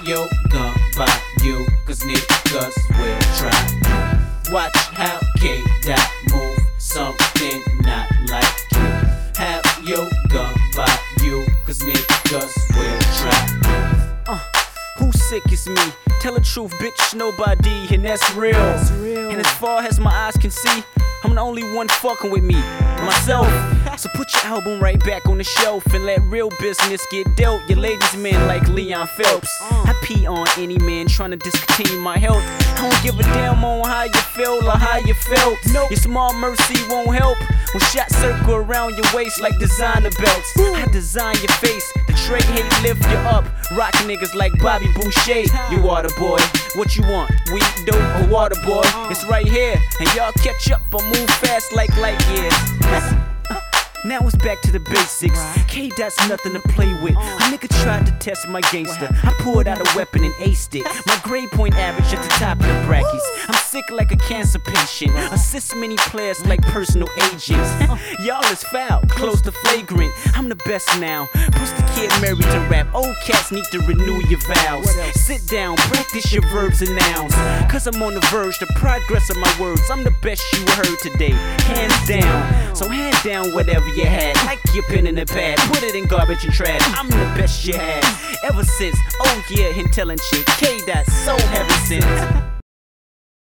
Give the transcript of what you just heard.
your gun by you, cause niggas will try. Watch how K-Dot move, something not like you. Have your gun by you, cause niggas will try. Who's sick is me? Tell the truth, bitch, nobody, and that's real. And as far as my eyes can see, I'm the only one fucking with me, myself. So put your album right back on the shelf and let real business get dealt. Your ladies man like Leon Phelps. I pee on any man trying to discontinue my health. I don't give a damn on how you feel or how you felt. Your small mercy won't help when shots circle around your waist like designer belts. I design your face, the trade hate lift you up. Rock niggas like Bobby Boucher. You water boy, what you want? Weed, dope, or water boy? It's right here, and y'all catch up or move fast like light years. Now it's back to the basics. K-Dot's nothing to play with. A nigga tried to test my gangster. I pulled out a weapon and aced it. My grade point average at the top of the brackets. I'm sick like a cancer patient. Assist many players like personal agents. Y'all is foul, close to flagrant. I'm the best now. Plus the kid married to rap. Old cats need to renew your vows. Sit down, practice your verbs and nouns. Cause I'm on the verge, the progress of my words. I'm the best you heard today, hands down. So hand down whatever you had, like your pen and a pad, put it in garbage and trash. I'm the best you had ever since. Oh yeah, intelligent K-Dot, so heaven sent.